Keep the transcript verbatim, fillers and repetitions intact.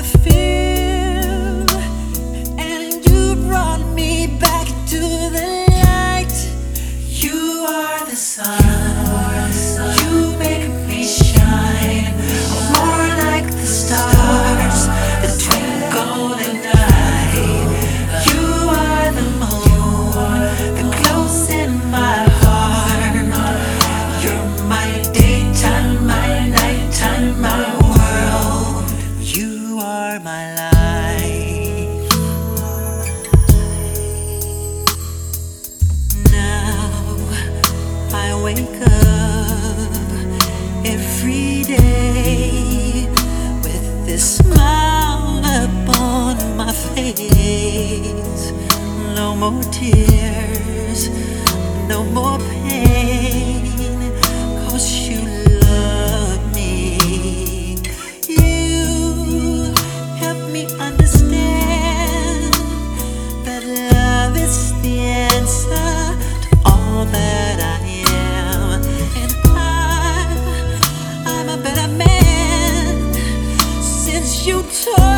the fear, and you brought me back to the light. You are the sun, you make me shine more like the stars that twinkle at night. You are the moon that glows in my heart. You're my daytime, my nighttime, my world. You are my life. Now I wake up every day with this smile upon my face. No more tears, no more pain, 'cause you love me. You help me understand that love is the answer to all that I am. And I, I'm a better man since you told